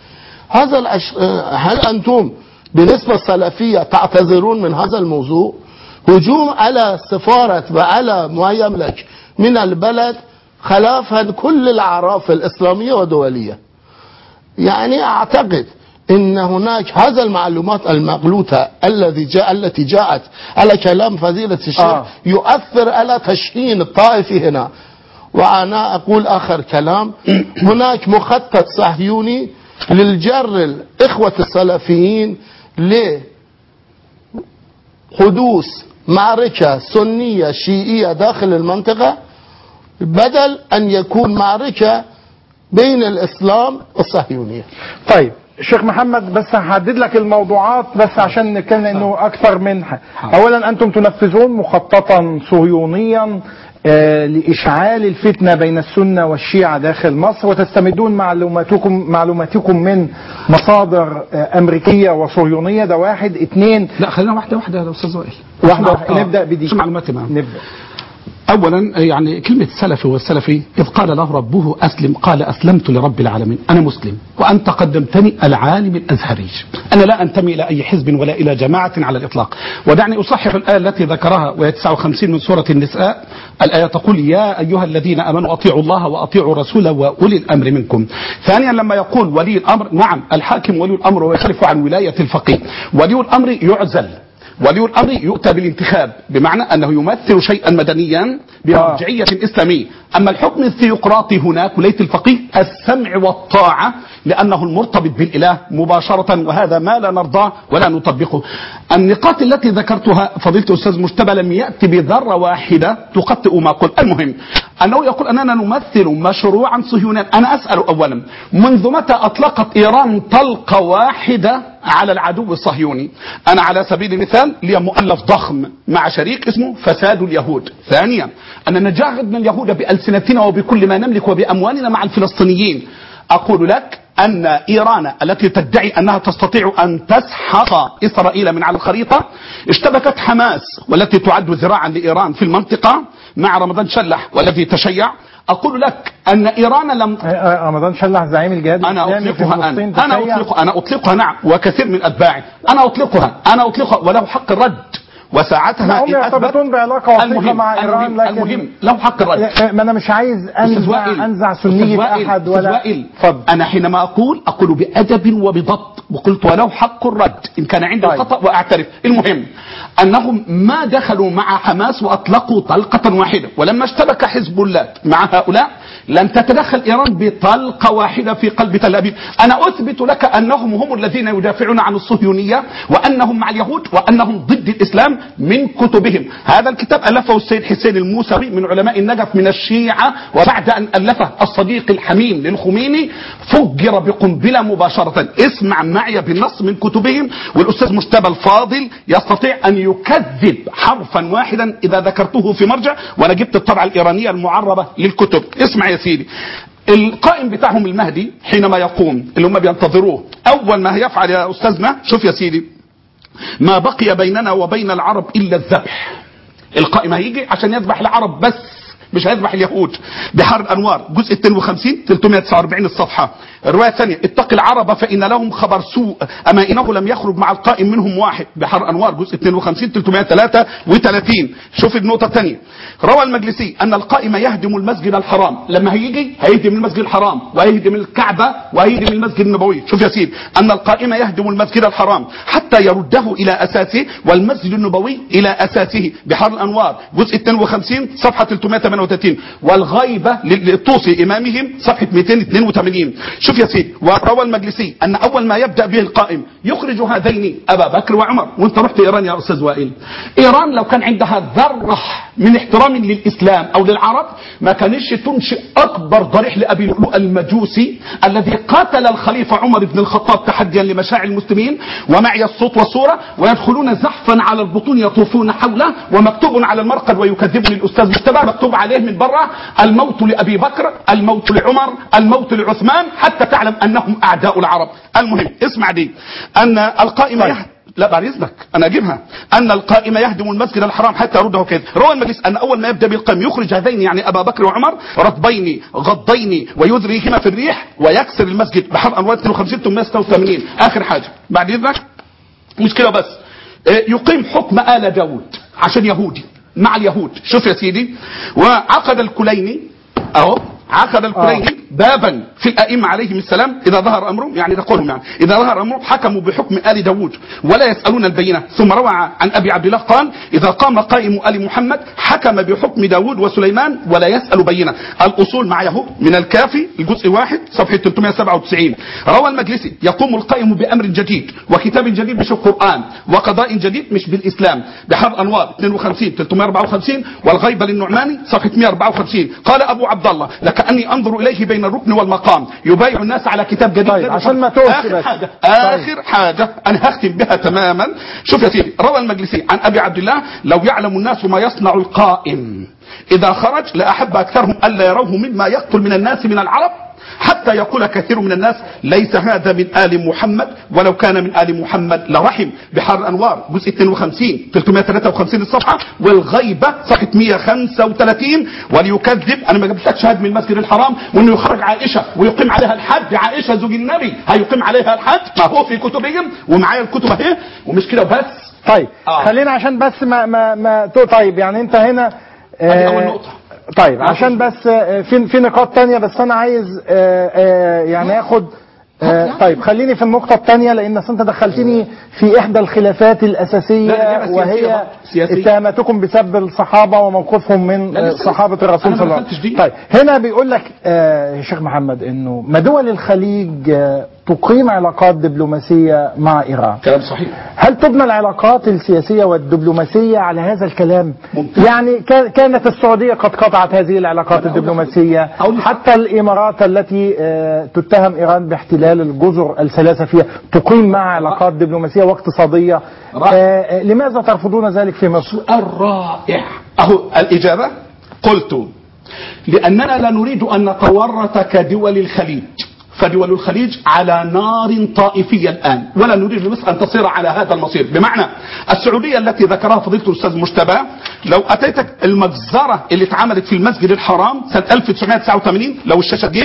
هل أنتم بالنسبة السلفية تعتذرون من هذا الموضوع؟ هجوم على سفارة وعلى ما يملك من البلد خلافا كل الأعراف الإسلامية ودولية. يعني أعتقد إن هناك هذا المعلومات المغلوطة التي جاءت على كلام فضيلة الشيخ يؤثر على تشحين الطائفي هنا. وأنا أقول آخر كلام، هناك مخطط صهيوني للجر الإخوة السلفيين لحدوث معركة سنية شيعية داخل المنطقة بدل أن يكون معركة بين الإسلام والصهيونية. طيب شيخ محمد، بس هحدد لك الموضوعات بس عشان نتكلم انه اكثر منها. اولا انتم تنفذون مخططا صهيونيا لإشعال الفتنة بين السنة والشيعة داخل مصر، وتستمدون معلوماتكم من مصادر أمريكية وصهيونية. ده واحد. اثنين، لا خلينا واحدة يا أستاذ وائل، واحدة نبدأ بدي. شو معلوماتي معنا؟ نبدأ. أولا يعني كلمة سلفي والسلفي إذ قال له ربه أسلم قال أسلمت لرب العالمين، أنا مسلم وأنت قدمتني العالم الأزهري، أنا لا أنتمي إلى أي حزب ولا إلى جماعة على الإطلاق. ودعني أصحح الآية التي ذكرها وهي 59 من سورة النساء. الآية تقول يا أيها الذين آمنوا أطيعوا الله وأطيعوا رسوله وأولي الأمر منكم. ثانيا لما يقول ولي الأمر، نعم الحاكم ولي الأمر ويختلف عن ولاية الفقيه. ولي الأمر يعزل، ولي الأمر يؤتى بالانتخاب، بمعنى أنه يمثل شيئا مدنيا بمرجعية إسلامية. أما الحكم الثيوقراطي هناك ولاية الفقيه السمع والطاعة لأنه المرتبط بالإله مباشرة، وهذا ما لا نرضاه ولا نطبقه. النقاط التي ذكرتها فضيلة الأستاذ مجتبى لم يأتي بذرة واحدة تخطئ ما قلت. المهم أنه يقول أننا نمثل مشروعا صهيونيا. أنا أسأل أولا، منذ متى أطلقت إيران طلقة واحدة على العدو الصهيوني؟ أنا على سبيل المثال لي مؤلف ضخم مع شريك اسمه فساد اليهود. ثانيا أننا جاهدنا اليهود بألسنتنا وبكل ما نملك وبأموالنا مع الفلسطينيين. أقول لك أن إيران التي تدعي أنها تستطيع أن تسحق إسرائيل من على الخريطة اشتبكت حماس والتي تعد ذراعا لإيران في المنطقة مع رمضان شلح والذي تشيع. أقول لك أن إيران لم رمضان شلح زعيم الجهاد الإسلامي في فلسطين. أنا أطلقها نعم، وكثير من أتباعي أنا أطلقها وله حق الرد وساعتها هم يرتبطون بعلاقه وثيقه مع ايران، لكن المهم لو حق الرد. ما انا مش عايز انزع سنيه احد ولا انا حينما اقول بادب وبضبط، وقلت ولو حق الرد ان كان عندي خطا واعترف. المهم انهم ما دخلوا مع حماس واطلقوا طلقه واحده، ولما اشتبك حزب الله مع هؤلاء لم تتدخل ايران بطلقه واحده في قلب تل ابيب. انا اثبت لك انهم هم الذين يدافعون عن الصهيونيه، وانهم مع اليهود، وانهم ضد الاسلام من كتبهم. هذا الكتاب الفه السيد حسين الموسوي من علماء النجف من الشيعه، وبعد ان الفه الصديق الحميم للخميني فجر بقنبله مباشره. اسمع معي بالنص من كتبهم، والاستاذ مجتبى الفاضل يستطيع ان يكذب حرفا واحدا اذا ذكرته في مرجع، وانا جبت الطبعه الايرانيه المعربه للكتب. اسمع يا سيدي، القائم بتاعهم المهدي حينما يقوم اللي هم بينتظروه، اول ما هيفعل يا استاذنا، شوف يا سيدي، ما بقي بيننا وبين العرب الا الذبح. القائم هيجي عشان يذبح العرب بس، مش هيذبح اليهود. بحر الانوار جزء 52 349 الصفحه. الروايه الثانيه، اتق العرب فان لهم خبر سوء اما انه لم يخرج مع القائم منهم واحد. بحر الانوار جزء 52 333. شوف النقطه الثانيه، روى المجلسي ان القائم يهدم المسجد الحرام. لما هيجي هيهدم المسجد الحرام وهيهدم الكعبه وهيهدم المسجد النبوي. شوف يا سيدي، ان القائم يهدم المسجد الحرام حتى يرده الى اساسه والمسجد النبوي الى اساسه. بحر الانوار جزء 52 صفحه 338. والغيبه للطوسي امامهم صفحه 282. شوف يا سيدي، وروى المجلسي ان اول ما يبدا به القائم يخرج هذين ابا بكر وعمر. وانت رحت ايران يا استاذ وائل، ايران لو كان عندها ذره من احترام للاسلام او للعرب ما كانش تنشئ اكبر ضريح لابي لؤلؤ المجوسي الذي قاتل الخليفه عمر بن الخطاب تحديا لمشاعر المسلمين، ومعي الصوت والصوره، ويدخلون زحفا على البطون يطوفون حوله، ومكتوب على المرقد ويكذبني الاستاذ مجتبى مكتوب عليه من بره الموت لابي بكر، الموت لعمر، الموت لعثمان، حتى تعلم انهم اعداء العرب. المهم اسمع دي، ان القائم لا بعد اذنك انا اجيبها، ان القائم يهدم المسجد الحرام حتى يرده كذا. روى المجلس ان اول ما يبدا بالقائم يخرج هذين يعني ابا بكر وعمر رطبين غضين ويذريهما في الريح ويكسر المسجد. بحر انوار 52 886. اخر حاجه بعد اذنك، مش كده بس، يقيم حكم آل داود عشان يهودي مع اليهود. شوف يا سيدي، وعقد الكليني اهو، عقد الكليني بابا في الائمه عليهم السلام اذا ظهر امرهم، يعني تقولهم يعني اذا ظهر امرهم حكموا بحكم ال داود ولا يسالون البينه. ثم روى عن ابي عبد الله قال اذا قام قائم ال محمد حكم بحكم داود وسليمان ولا يسال بينه. الاصول مع يهود من الكافي الجزء 1 صفحه 397. روى المجلسي يقوم القائم بامر جديد وكتاب جديد مش القران وقضاء جديد مش بالاسلام. بحر انوار 52 354. والغيبه للنعماني صفحه 154. قال ابو عبد الله لكاني انظر اليه بين الركن والمقام يبايع الناس على كتاب جديد. طيب عشان ما توش اخر حاجه انا هختم بها تماما. شوف يا سيدي، روى المجلسي عن ابي عبد الله لو يعلم الناس ما يصنع القائم اذا خرج لاحب اكثرهم الا يروه مما يقتل من الناس من العرب، حتى يقول كثير من الناس ليس هذا من آل محمد ولو كان من آل محمد لرحم. بحر الأنوار جزء 52 353 الصفحة. والغيبة صفحة 135. وليكذب، أنا ما جبتلكش هدم المسجد الحرام وإنه يخرج عائشة ويقيم عليها الحد، عائشة زوج النبي هيقيم عليها الحد، ما هو في كتبهم ومعايا الكتب اهي. ومش كده بس. طيب خلينا عشان بس ما طيب يعني أنت هنا هذه أول نقطة. طيب عشان بس في نقاط تانية، بس انا عايز يعني اخد طيب خليني في النقطة الثانية، لان انت دخلتني في احدى الخلافات الاساسية وهي اتهاماتكم بسب الصحابة وموقفهم من صحابة الرسول صلى الله عليه وسلم. طيب هنا بيقول لك شيخ محمد انه ما دول الخليج تقيم علاقات دبلوماسية مع ايران. كلام صحيح. هل تبنى العلاقات السياسية والدبلوماسية على هذا الكلام؟ يعني كانت السعودية قد قطعت هذه العلاقات الدبلوماسية، حتى الامارات التي تتهم ايران باحتلال الجزر الثلاثة فيها تقيم مع علاقات دبلوماسية واقتصادية. لماذا ترفضون ذلك في مصر؟ سؤال رائع. اهو الاجابة، قلت لاننا لا نريد ان نتورط كدول الخليج، فدول الخليج على نار طائفية الآن، ولا نريد لمصر أن تصير على هذا المصير. بمعنى السعودية التي ذكرها فضيلة الأستاذ مجتبى، لو أتيتك المجزرة اللي اتعملت في المسجد الحرام سنة 1989، لو الشاشة تجيب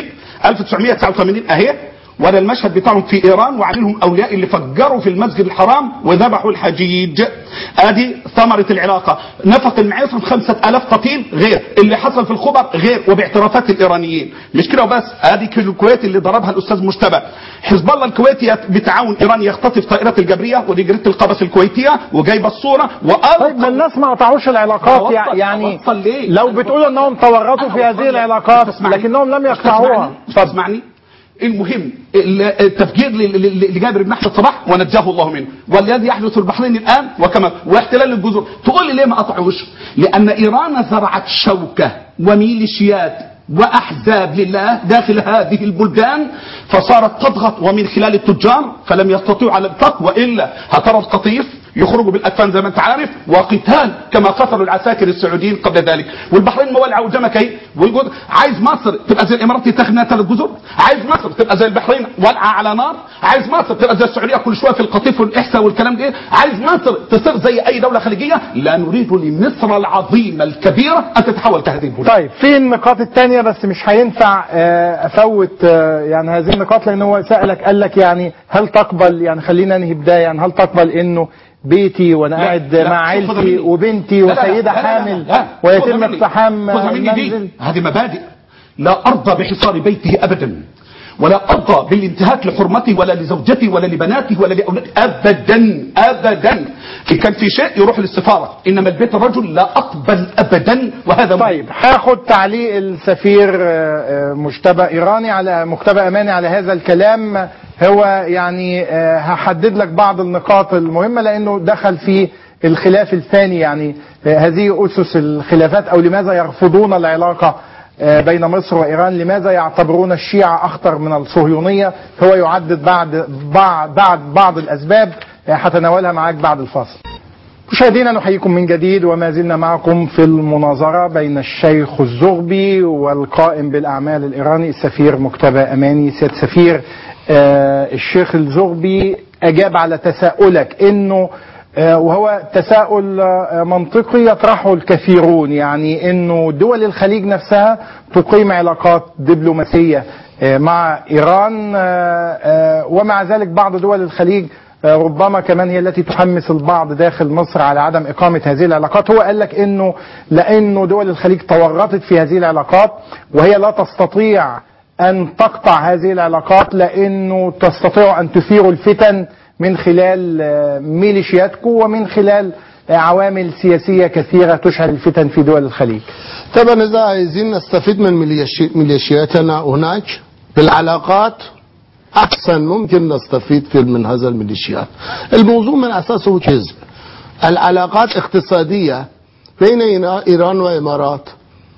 1989 أهي، ولا المشهد بتاعهم في إيران وعليهم أولياء اللي فجروا في المسجد الحرام وذبحوا الحجيج. ادي ثمرة العلاقة. نفق المعيار 5000 قتيل غير اللي حصل في الخبر غير، وباعترافات الايرانيين. مش كده وبس، ادي الكويت اللي ضربها الاستاذ مجتبى. حزب الله الكويتي بتعاون ايراني يختطف طائرات الجبرية ودي جريدة القبس الكويتية وجايبه الصورة. طيب ما الناس ما قطعوش العلاقات يعني لو بتقولوا انهم تورطوا في هذه العلاقات لكنهم لم يقطعوها. اسمعني. المهم التفجير لجابر بن احمد صباح ونجاه الله منه، والذي يحدث في البحرين الان وكما واحتلال الجزر. تقول لي ليه ما قطعوش؟ لان ايران زرعت شوكه وميليشيات واحزاب لله داخل هذه البلدان، فصارت تضغط ومن خلال التجار، فلم يستطيعوا على الاطلاق، والا هترى القطيف يخرجوا بالاكفان زي ما انت عارف، وقتال كما قتلوا العساكر السعوديين قبل ذلك. والبحرين مولعه وجمك اهي، ويقول عايز مصر تبقى زي الامارات يتاخد منها 3 جزر، عايز مصر تبقى زي البحرين ولعه على نار، عايز مصر تبقى زي السعوديه كل شويه في القطيف والاحساء والكلام ده، عايز مصر تصير زي اي دوله خليجيه. لا نريد لمصر العظيمه الكبيره ان تتحول كهذه البلاد. طيب في النقاط الثانيه بس مش هينفع افوت يعني هذه النقاط، لان هو سالك قال لك يعني هل تقبل، يعني خلينا ننهي بدايه، يعني هل تقبل انه بيتي وانا قاعد مع عيلتي وبنتي وسيده حامل ويتم اقتحام المنزل؟ هذه مبادئ. لا ارضى بحصار بيته ابدا، ولا ارضى بالانتهاك لحرمتي ولا لزوجتي ولا لبناتي ولا لاولادي ابدا ابدا. ان كان في شيء يروح للسفاره، انما البيت الرجل لا اقبل ابدا. وهذا طيب هاخد تعليق السفير مجتبى ايراني على مجتبى اماني على هذا الكلام. هو يعني هحدد لك بعض النقاط المهمه لانه دخل في الخلاف الثاني، يعني هذه اسس الخلافات او لماذا يرفضون العلاقه بين مصر وإيران، لماذا يعتبرون الشيعة أخطر من الصهيونية. هو يعدد بعض الأسباب هتناولها معاك بعد الفاصل. مشاهدينا نحييكم من جديد وما زلنا معكم في المناظرة بين الشيخ الزغبي والقائم بالأعمال الإيراني السفير مجتبى أماني. سيادة السفير، الشيخ الزغبي أجاب على تساؤلك إنه وهو تساؤل منطقي يطرحه الكثيرون، يعني انه دول الخليج نفسها تقيم علاقات دبلوماسية مع ايران، ومع ذلك بعض دول الخليج ربما كمان هي التي تحمس البعض داخل مصر على عدم اقامة هذه العلاقات. هو قال لك انه لانه دول الخليج تورطت في هذه العلاقات وهي لا تستطيع ان تقطع هذه العلاقات، لانه تستطيع ان تثير الفتن من خلال ميليشياتكم ومن خلال عوامل سياسية كثيرة تشعل الفتن في دول الخليج. طبعا إذا عايزين نستفيد من ميليشياتنا هناك بالعلاقات أحسن ممكن نستفيد من هذا الميليشيات. الموضوع من أساسه كذب. العلاقات اقتصادية بين إيران والإمارات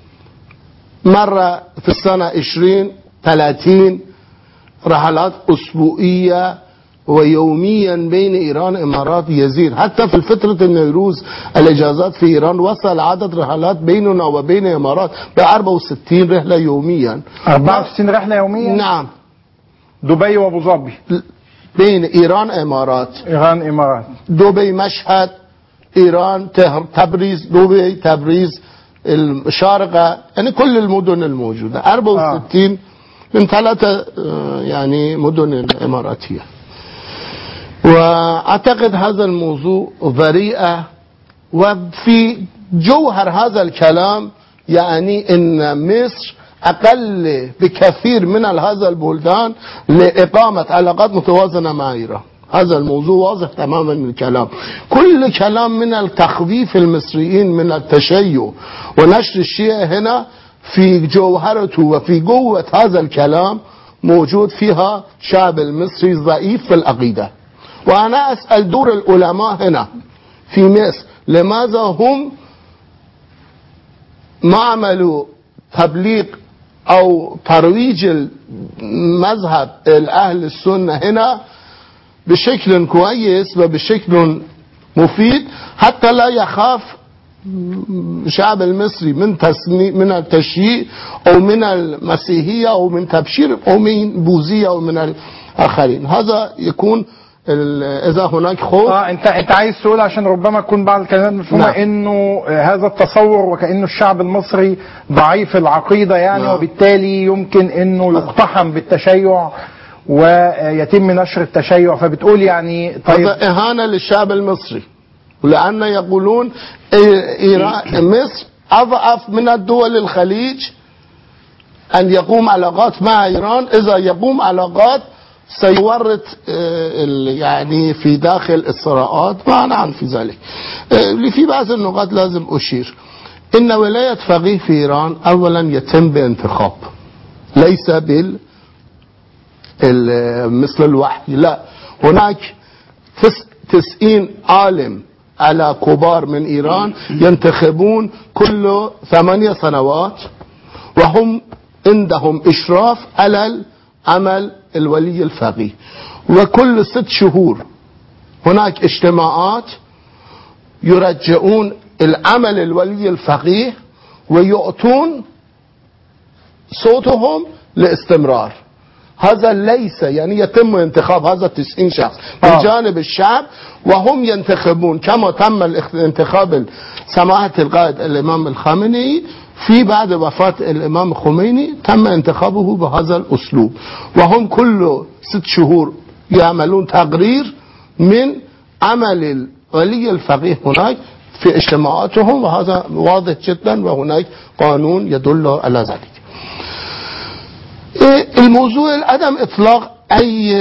مرة في السنة 20-30 رحلات أسبوعية ويوميا بين إيران والإمارات يزيد. حتى في فترة النيروز الإجازات في إيران وصل عدد رحلات بيننا وبين الإمارات ب 64 رحلة يوميا. 64 رحلة يوميا؟ نعم. دبي وابو ظبي بين إيران وإمارات. إيران إمارات. دبي مشهد، إيران تبريز، دبي تبريز، الشارقة، يعني كل المدن الموجودة 64 من 3 يعني مدن الإماراتية. وأعتقد هذا الموضوع ذريئة، وفي جوهر هذا الكلام يعني أن مصر أقل بكثير من هذا البلدان لإقامة علاقات متوازنة مع إيران. هذا الموضوع واضح تماما من الكلام. كل كلام من التخويف المصريين من التشيع ونشر الشيعة هنا في جوهرته وفي قوة هذا الكلام موجود فيها شعب المصري ضعيف في العقيدة. وأنا أسأل دور العلماء هنا في مصر لماذا هم ما عملوا تبليغ أو ترويج المذهب الأهل السنة هنا بشكل كويس وبشكل مفيد، حتى لا يخاف الشعب المصري من التشييع أو من المسيحية أو من تبشير أو من بوذية أو من الآخرين. هذا يكون إذا هناك خوف. أنت عايز تقول عشان ربما تكون بعض الكلمات مفهومة نعم. إنه هذا التصور وكأنه الشعب المصري ضعيف العقيدة يعني نعم. وبالتالي يمكن إنه يقتحم بالتشيع ويتم نشر التشيع، فبتقول يعني طيب هذا إهانة للشعب المصري. لأن يقولون مصر أضعف من الدول الخليج أن يقوم علاقات مع إيران. إذا يقوم علاقات سيورط يعني في داخل الصراعات ما نعم في ذلك. في بعض النقاط لازم أشير. إن ولاية فقيه في إيران أولا يتم بانتخاب، ليس مثل الوحي، لا، هناك 90 عالم على كبار من إيران ينتخبون كل 8 سنوات، وهم عندهم إشراف على عمل الولي الفقيه. وكل 6 شهور هناك اجتماعات يرجعون العمل الولي الفقيه ويعطون صوتهم لاستمرار. هذا ليس يعني يتم انتخاب هذا 90 شخص من جانب الشعب، وهم ينتخبون كما تم انتخاب سماحة القائد الإمام الخامنئي في بعد وفاة الإمام الخميني تم انتخابه بهذا الأسلوب. وهم كل 6 شهور يعملون تقرير من عمل الولي الفقيه هناك في اجتماعاتهم، وهذا واضح جدا وهناك قانون يدل على ذلك. الموضوع عدم إطلاق أي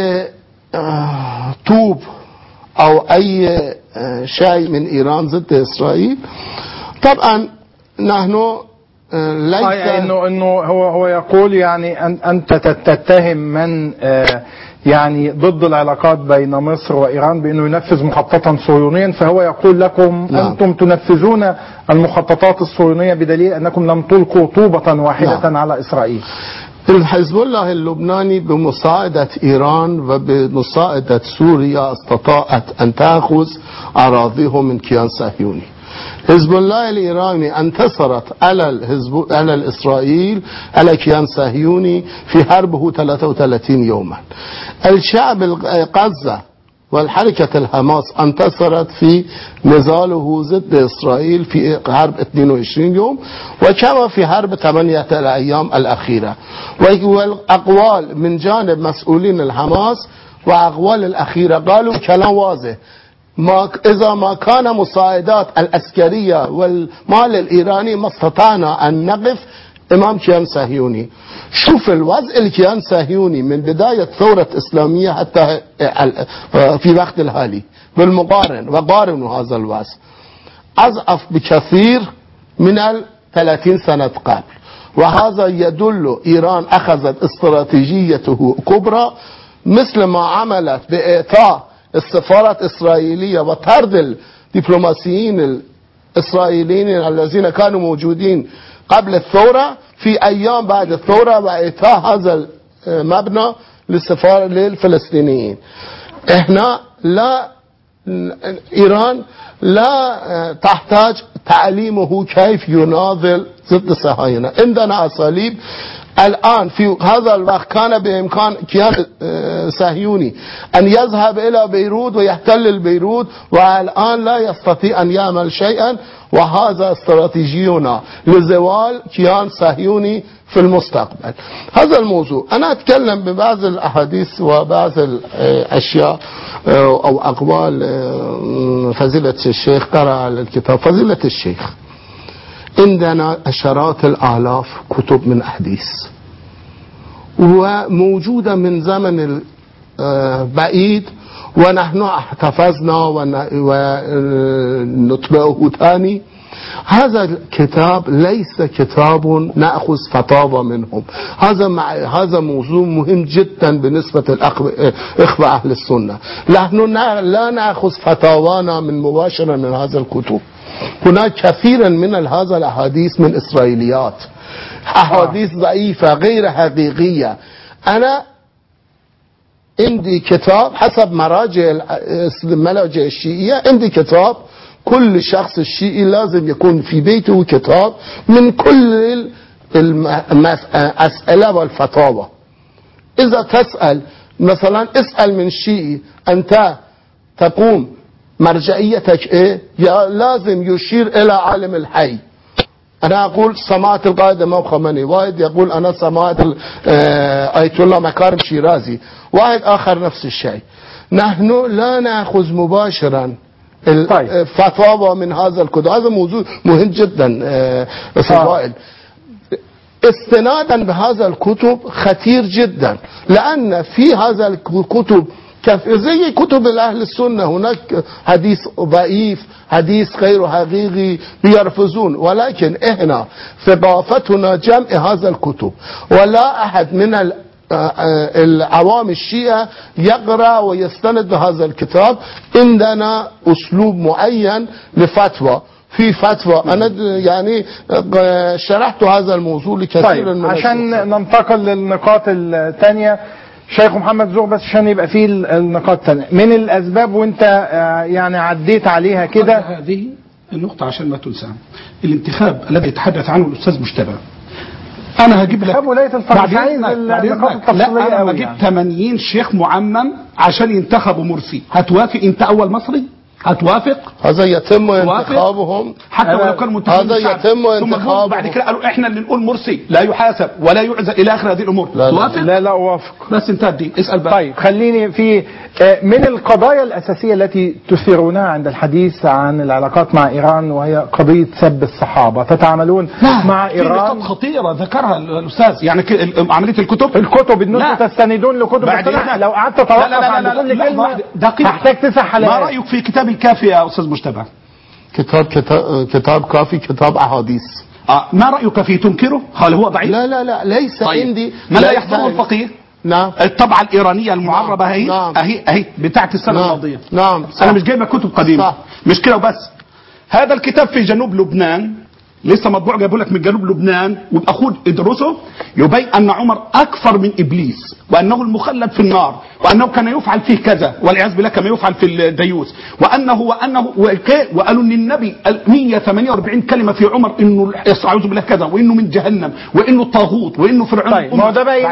طوب أو أي شيء من إيران ضد إسرائيل، طبعا نحن ليس إنه هو يقول يعني أنت تتهم من يعني ضد العلاقات بين مصر وإيران بأنه ينفذ مخططا صهيونيا، فهو يقول لكم أنتم تنفذون المخططات الصهيونية بدليل أنكم لم تلقوا طوبة واحدة على إسرائيل. الحزب الله اللبناني بمساعدة إيران وبمساعدة سوريا استطاعت أن تأخذ أراضيه من كيان صهيوني. حزب الله الإيراني انتصرت على الإسرائيل على كيان صهيوني في حربه 33 يوما. الشعب غزة والحركة الحماس انتصرت في نزاله ضد إسرائيل في حرب 22 يوم، وكما في حرب 8 الأيام الأخيرة. والأقوال من جانب مسؤولين الحماس وأقوال الأخيرة قالوا كلام واضح: إذا ما كان مساعدات العسكرية والمال الإيراني ما استطعنا أن نقف إمام كيان صهيوني. شوف الوضع الكيان صهيوني من بداية ثورة إسلامية حتى في وقت الحالي بالمقارن، وقارنوا هذا الوضع أضعف بكثير من 30 سنة قبل. وهذا يدل إيران أخذت استراتيجيته كبرى، مثل ما عملت بإعطاء السفارة الإسرائيلية وطرد الدبلوماسيين الإسرائيليين الذين كانوا موجودين قبل الثورة في أيام بعد الثورة، وإعطاء هذا المبنى للسفارة للفلسطينيين. إحنا إيران لا تحتاج تعليمه كيف يناضل ضد الصهاينة. عندنا أساليب. الآن في هذا الوقت كان بإمكان كيان صهيوني أن يذهب إلى بيروت ويحتل البيروت، والآن لا يستطيع أن يعمل شيئا، وهذا استراتيجينا لزوال كيان صهيوني في المستقبل. هذا الموضوع أنا أتكلم ببعض الأحاديث وبعض الأشياء أو أقوال فضيلة الشيخ. قرأ الكتاب فضيلة الشيخ، عندنا عشرات الآلاف كتب من أحاديث وموجودة من زمن بعيد، ونحن احتفظنا ونطبعه ثاني. هذا الكتاب ليس كتاب نأخذ فتاوى منهم. هذا موضوع مهم جدا بالنسبة للإخوة أهل السنة. نحن لا نأخذ فتاوانا من مباشرة من هذا الكتب. هناك كثيرا من هذا الأحاديث من إسرائيليات، أحاديث ضعيفة غير حقيقية. أنا عندي كتاب حسب مراجع الشيعية، عندي كتاب كل شخص الشيعي لازم يكون في بيته كتاب من كل الأسئلة والفتاوى. إذا تسأل مثلا، اسأل من شيعي أنت تقوم مرجعيتك إيه، لازم يشير إلى عالم الحي. أنا أقول سماعة القائد الإمام الخميني، واحد يقول أنا سماعة آية الله مكارم شيرازي، واحد آخر نفس الشيء. نحن لا نأخذ مباشرا الفتاوى من هذا الكتب. هذا موضوع مهم جدا أستاذ وائل. استنادا بهذا الكتب خطير جدا، لأن في هذا الكتب زي كتب الأهل السنة هناك حديث ضعيف، حديث غير حقيقي بيرفضون، ولكن احنا ثقافتنا جمع هذا الكتب، ولا أحد من العوام الشيعة يقرأ ويستند بهذا الكتاب. عندنا أسلوب معين لفتوى. في فتوى أنا يعني شرحت هذا الموضوع لكثير من عشان ننتقل للنقاط الثانية شيخ محمد زغبي، بس عشان يبقى فيه النقاط الثانية من الأسباب وأنت يعني عديت عليها كده. هذه النقطة عشان ما تنسى، الانتخاب الذي يتحدث عنه الأستاذ مجتبى، أنا هجيب لك ولاية الفقيه النقاط التفصيلية. لا أنا بجيب 80 شيخ معمم عشان ينتخبوا مرسي. هتوافق أنت أول مصري؟ هتوافق؟ هذا يتم انتخابهم حتى ولو كان منتخبين. هذا يتم انتخابهم. بعد كده قالوا احنا اللي نقول مرسي لا يحاسب ولا يعزل الى اخر هذه الامور. توافق؟ لا اوافق. بس انتهت دي. اسال بقى. طيب خليني في من القضايا الاساسيه التي تثيرونها عند الحديث عن العلاقات مع ايران، وهي قضيه سب الصحابه. تتعاملون مع ايران في نقاط خطيره ذكرها الاستاذ، يعني عمليه الكتب ان انتم تستندون لكتب. لو قعدت تتوقف عند كل كلمه هحتاج 9 حلقات. ما رايك في كتاب الكافي يا استاذ مجتبى؟ كتاب كافي، كتاب احاديث. ما رايك فيه؟ تنكره؟ هل هو ضعيف؟ لا ليس طيب. عندي. ما لا يحضره الفقيه؟ نعم. الطبعة الإيرانية المعربة هي نعم. اهي بتاعت السنة الماضية. نعم. أنا مش جايبة كتب قديمة. مش كده وبس. هذا الكتاب في جنوب لبنان لسه مطبوع، جايبه لك من جنوب لبنان، وابقى خد ادرسه. يبين ان عمر اكثر من ابليس، وانه المخلد في النار، وانه كان يفعل فيه كذا والعياذ بالله كما يفعل في الديوث، وانه وقالوا ان النبي 148 كلمه في عمر انه اعوذ بالله كذا، وانه من جهنم، وانه طاغوت، وانه فرعون. طيب ما ده بقى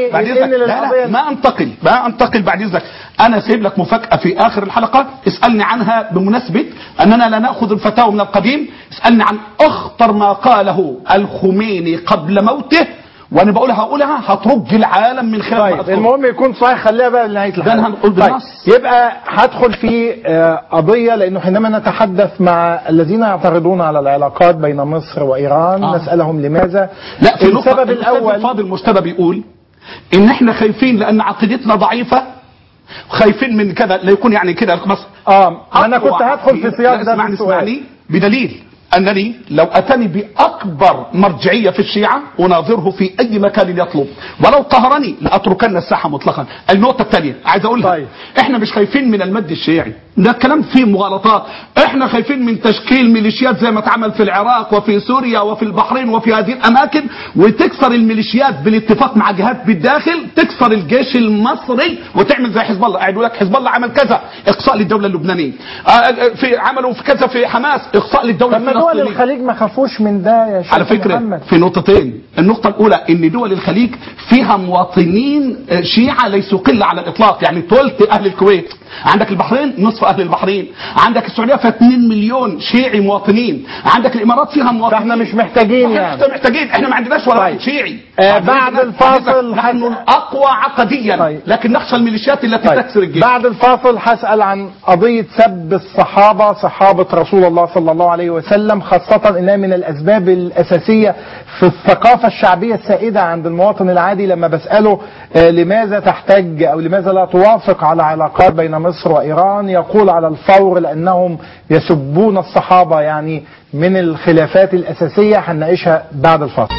لا ما انتقل بعد اذنك. انا سايب لك مفاجاه في اخر الحلقه، اسالني عنها بمناسبه اننا لا ناخذ الفتاوى من القديم. اسالني عن اخطر ما قاله الخميني قبل موته، وانا هقولها هترج العالم من خلال. طيب المهم يكون صحيح، خليها بقى لنهايه الحلقه. هنقول طيب يبقى هدخل في قضيه، لانه حينما نتحدث مع الذين يعترضون على العلاقات بين مصر وايران نسالهم لماذا. لا في السبب الاول الفاضل مجتبى بيقول ان احنا خايفين لان عقيدتنا ضعيفه، خايفين من كذا لا يكون يعني كده مصر. انا كنت هدخل في سياق ده. اسمعني بدليل أنني لو أتني بأكبر مرجعية في الشيعة أناظره في أي مكان يطلب، ولو قهرني لأتركن الساحة مطلقا. النقطة الثانية عايز أقولها. طيب. إحنا مش خايفين من المد الشيعي، ده الكلام فيه مغالطات. إحنا خايفين من تشكيل ميليشيات زي ما اتعمل في العراق وفي سوريا وفي البحرين وفي هذه الأماكن، وتكسر الميليشيات بالاتفاق مع جهات بالداخل، تكسر الجيش المصري وتعمل زي حزب الله. قاعد يقول لك حزب الله عمل كذا، إقصاء للدولة اللبنانية. في عملوا في كذا في حماس، إقصاء للدولة الفلسطينية. دول الخليج ما خافوش من ده يا شيخ على فكرة محمد. في نقطتين. النقطة الأولى إن دول الخليج فيها مواطنين شيعة ليسوا قلة على الإطلاق، يعني ثلث أهل الكويت. عندك البحرين نصف أهل البحرين. عندك السعودية فيها 2 مليون شيعي مواطنين. عندك الإمارات فيها مواطنين. احنا مش محتاجين احنا محتاجين، احنا ما عندناش ولا واحد شيعي. بعد الفاصل نحن الأقوى عقديا. لكن نخشى الميليشيات التي تكسر الجيش. بعد الفاصل هسأل عن قضية سب الصحابة، صحابة رسول الله صلى الله عليه وسلم، خاصة انها من الاسباب الاساسية في الثقافة الشعبية السائدة عند المواطن العادي. لما بسأله لماذا تحتاج او لماذا لا توافق على علاقات بين مصر وايران، يقول على الفور لانهم يسبون الصحابة. يعني من الخلافات الاساسية هنناقشها بعد الفاصل.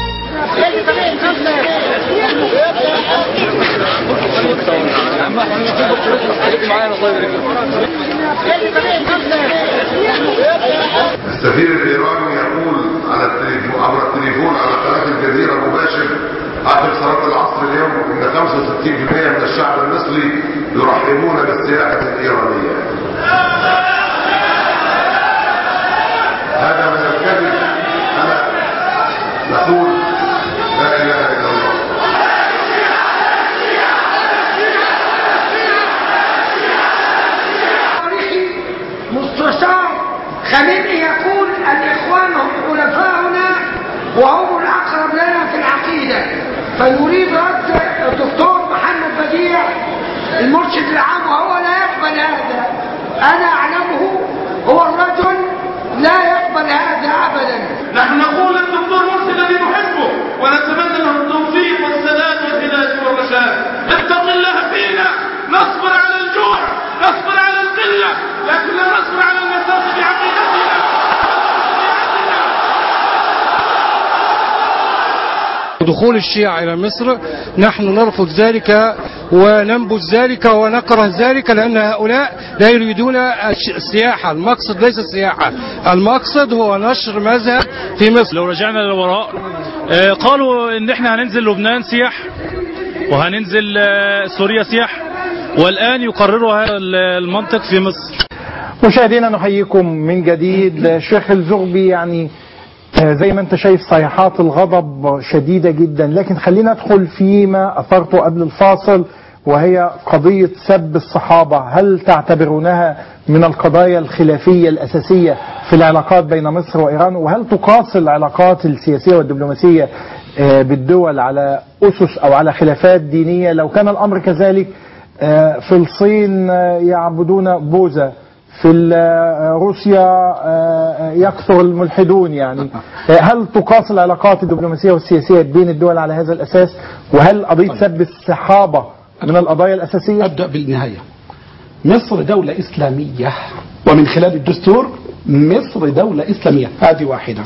السفير الإيراني يقول على التليفون عبر التليفون على قناة الجزيرة مباشر آخر صلاة العصر اليوم إن 65% من الشعب المصري يرحبون بالسياحة الإيرانية. هذا من الكذب. أنا نقول لا إله إلا الله. مستشار خليني يقول الإخوان هم حلفاؤنا وهم الأقرب لنا في العقيدة، فيريد رد الدكتور محمد بديع المرشد العام وهو لا يقبل هذا. أنا أعلمه، هو دخول الشيعة إلى مصر، نحن نرفض ذلك وننبذ ذلك ونكره ذلك، لأن هؤلاء لا يريدون السياحة. المقصد ليس السياحة، المقصد هو نشر مذهب في مصر. لو رجعنا للوراء قالوا ان احنا هننزل لبنان سياح وهننزل سوريا سياح، والآن يقرروا هذا المنطق في مصر. مشاهدينا نحييكم من جديد. شيخ الزغبي، يعني زي ما انت شايف صيحات الغضب شديدة جدا، لكن خلينا ندخل فيما أثرته قبل الفاصل، وهي قضية سب الصحابة. هل تعتبرونها من القضايا الخلافية الأساسية في العلاقات بين مصر وإيران؟ وهل تقاس العلاقات السياسية والدبلوماسية بالدول على أسس أو على خلافات دينية؟ لو كان الأمر كذلك، في الصين يعبدون بوذا، في روسيا يكثر الملحدون، يعني هل تقاس العلاقات الدبلوماسية والسياسية بين الدول على هذا الأساس؟ وهل قضية سب الصحابة من القضايا الأساسية؟ أبدأ بالنهاية. مصر دولة إسلامية، ومن خلال الدستور مصر دولة إسلامية، هذه واحدة.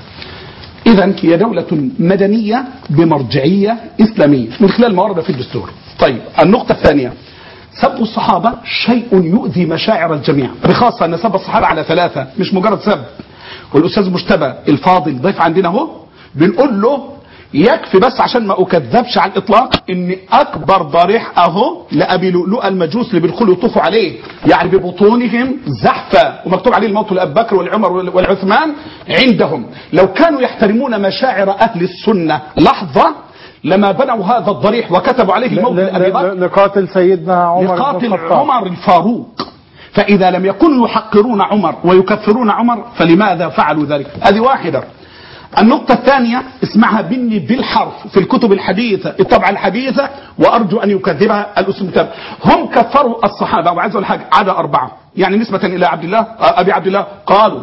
إذن هي دولة مدنية بمرجعية إسلامية من خلال ما ورد في الدستور. طيب، النقطة الثانية، سب الصحابة شيء يؤذي مشاعر الجميع، بخاصة أن سب الصحابة على ثلاثة، مش مجرد سب. والأستاذ مجتبى الفاضل ضيف عندنا هو، بنقول له يكفي بس عشان ما أكذبش على الإطلاق إن أكبر ضريح أهو لأبي لؤلؤ المجوس اللي بيدخلوا يطوفوا عليه، يعني ببطونهم زحفة ومكتوب عليه الموت لأبي بكر والعمر والعثمان عندهم. لو كانوا يحترمون مشاعر أهل السنة لحظة لما بنوا هذا الضريح وكتبوا عليه الموت لأبي بكر لقاتل سيدنا عمر، لقاتل عمر الفاروق. فإذا لم يكونوا يحقرون عمر ويكفرون عمر فلماذا فعلوا ذلك؟ هذه واحدة. النقطة الثانية اسمعها مني بالحرف في الكتب الحديثة، الطبعة الحديثة، وأرجو أن يكذبها الأستاذ مجتبى. هم كفروا الصحابة، وعايز أقول حاجة، عدا 4، يعني نسبة إلى أبي عبد الله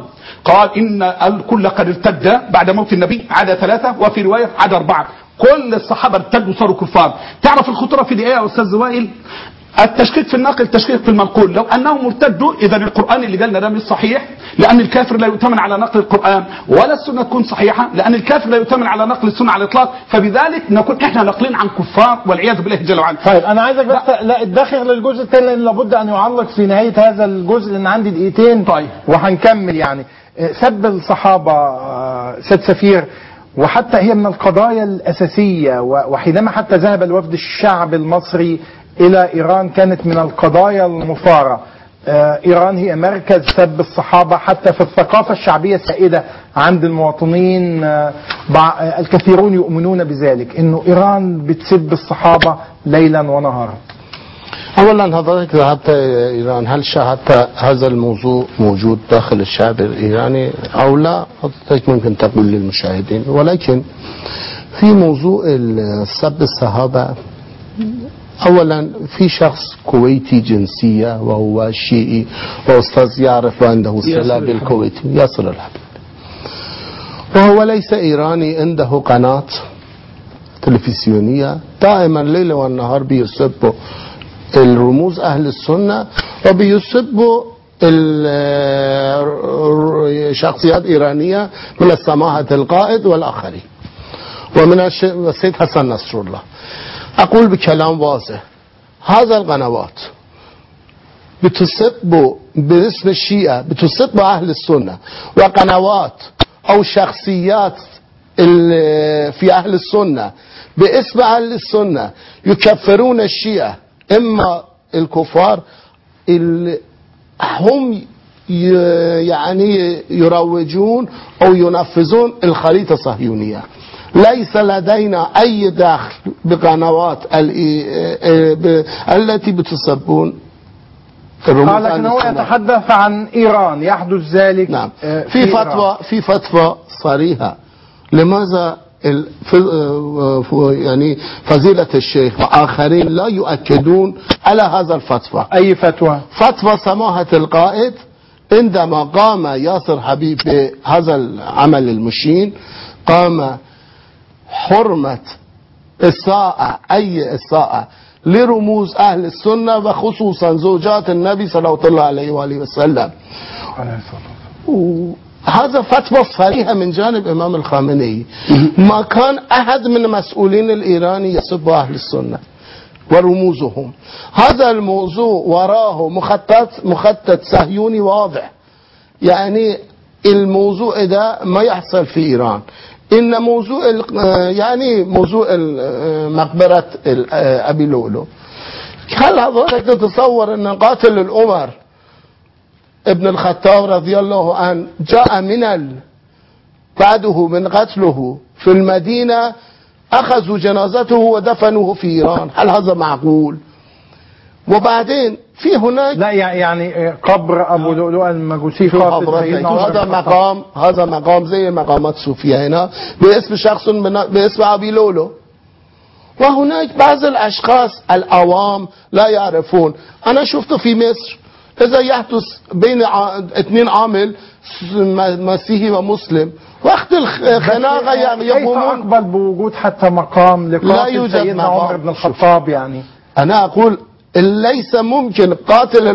قال إن الكل قد ارتد بعد موت النبي، عدا 3، وفي رواية عدا 4. كل الصحابة ارتدوا صاروا كفار. تعرف الخطورة في دي ايه يا أستاذ وائل؟ التشكيك في الناقل تشكيك في المنقول. لو أنهم ارتدوا إذا القرآن اللي قالنا ده مش صحيح، لأن الكافر لا يؤتمن على نقل القرآن، ولا السنة تكون صحيحة لأن الكافر لا يؤتمن على نقل السنة على الإطلاق، فبذلك نكون إحنا ناقلين عن كفار والعياذ بالله جل وعلا. طيب أنا عايزك بس لا اتدخل للجزء الثاني، لأن لابد أن يعلق في نهاية هذا الجزء، لأن عندي دقيقتين. طيب وهنكمل. يعني سب الصحابة سيد سفير، وحتى هي من القضايا الأساسية، وحينما حتى ذهب الوفد الشعب المصري إلى إيران كانت من القضايا المثارة. إيران هي مركز سب الصحابة حتى في الثقافة الشعبية السائدة عند المواطنين. الكثيرون يؤمنون بذلك، إنه إيران بتسب الصحابة ليلا ونهارا. أولا حضرتك ذهبت إيران، هل شاهدت هذا الموضوع موجود داخل الشعب الإيراني أو لا؟ حضرتك ممكن تقول للمشاهدين. ولكن في موضوع سب الصحابة، أولا في شخص كويتي جنسية وهو شيعي وأستاذ يعرف عنده صلة بالكويتي، ياسر الحبيب، وهو ليس إيراني، عنده قناة تلفزيونية دائما ليل والنهار بيسبوا الرموز أهل السنة وبيسبوا الشخصيات إيرانية من السماحة القائد والآخرين ومن السيد حسن نصر الله. أقول بكلام واضح، هذا القنوات بتسب باسم الشيعة، بتسب أهل السنة، وقنوات أو شخصيات في أهل السنة باسم أهل السنة يكفرون الشيعة، إما الكفار اللي هم يعني يروجون أو ينفذون الخريطة الصهيونية. ليس لدينا أي دخل بقنوات التي بتسبون الرموز. لكن هو يتحدث عن إيران، يحدث ذلك. نعم. في فتوى صريحة. لماذا يعني فضيلة الشيخ وآخرين لا يؤكدون على هذا الفتوى؟ أي فتوى؟ فتوى سماحة القائد عندما قام ياسر حبيب بهذا العمل المشين، قام حرمة إساءة، أي إساءة لرموز أهل السنة وخصوصا زوجات النبي صلى الله عليه وآله وسلم. هذا فتوى صريحة من جانب إمام الخامنئي. ما كان أحد من المسؤولين الإيراني يسب أهل السنة ورموزهم. هذا الموضوع وراه مخطط صهيوني واضح. يعني الموضوع ده ما يحصل في إيران. إن موضوع يعني موضوع مقبرة أبي لؤلؤ، هل حضرتك تتصور أن قاتل العمر ابن الخطاب رضي الله عنه جاء بعده من قتله في المدينة أخذوا جنازته ودفنوه في إيران؟ هل هذا معقول؟ وبعدين في هناك لا يعني قبر ابو لؤلؤ المجوسي هذا مقام زي مقامات صوفيا هنا باسم شخص باسم ابي لؤلؤ. وهناك بعض الاشخاص العوام لا يعرفون. انا شفته في مصر اذا يحدث بين اثنين عامل مسيحي ومسلم وقت الخناقه يقومون. كيف اقبل بوجود حتى مقام لقاتل سيدنا عمر بن الخطاب؟ يعني انا اقول ليس ممكن قاتل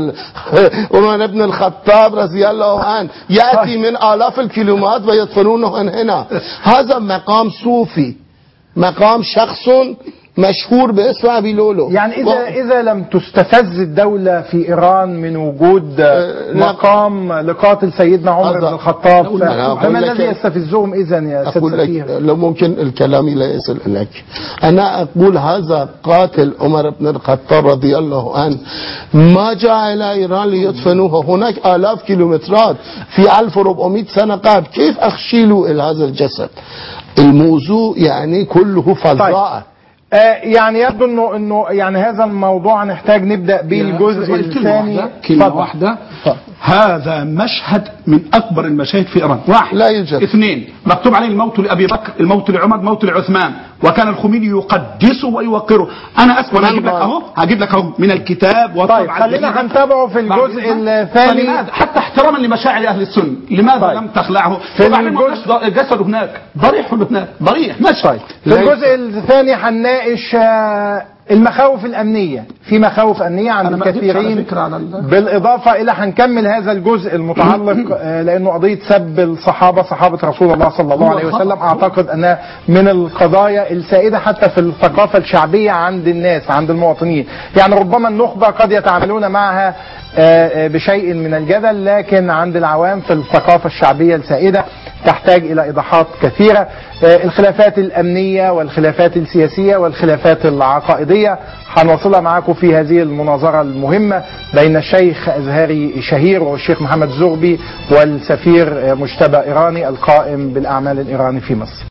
عمر بن الخطاب رضي الله عنه يأتي من آلاف الكيلومترات ويدفنونه هنا. هذا مقام صوفي، مقام شخص مشهور باسم أبي لؤلؤ. يعني إذا لم تستفز الدولة في إيران من وجود مقام لقاتل سيدنا عمر بن الخطاب، فما الذي يستفزهم إذن يا سيد سفير؟ لو ممكن الكلام لا يصل إليك. أنا أقول هذا قاتل عمر بن الخطاب رضي الله عنه ما جاء إلى إيران ليدفنوه. هناك آلاف كيلومترات في 1400 سنة قبل. كيف أخشيلوا إلى هذا الجسد؟ الموضوع يعني كله فظاعة. يعني يبدو انه يعني هذا الموضوع نحتاج نبدا به الجزء الثاني. كلمة واحدة. هذا مشهد من اكبر المشاهد في ايران. واحد لا يوجد. اثنين، مكتوب عليه الموت لابي بكر، الموت لعمر، الموت لعثمان، وكان الخميني يقدسه ويوقره. انا اسف، هجيب لك اهو من الكتاب. طيب خلينا هنتابعه في الجزء الثاني حتى احتراما لمشاعر اهل السنه. لماذا لم تخلعه؟ في الجزء جسده هناك، ضريح هناك، ضريح ماشي. طيب في الجزء الثاني هنناقش المخاوف الأمنية. في مخاوف أمنية عند الكثيرين، بالإضافة إلى هنكمل هذا الجزء المتعلق لأنه قضية سب الصحابة، صحابة رسول الله صلى الله عليه وسلم، أعتقد أنها من القضايا السائدة حتى في الثقافة الشعبية عند الناس، عند المواطنين. يعني ربما النخبة قد يتعاملون معها بشيء من الجدل، لكن عند العوام في الثقافة الشعبية السائدة تحتاج إلى إيضاحات كثيرة. الخلافات الأمنية والخلافات السياسية والخلافات العقائدية هنوصلها معاكم في هذه المناظرة المهمة بين الشيخ أزهري شهير والشيخ محمد الزغبي والسفير مجتبى إيراني القائم بالأعمال الإيراني في مصر.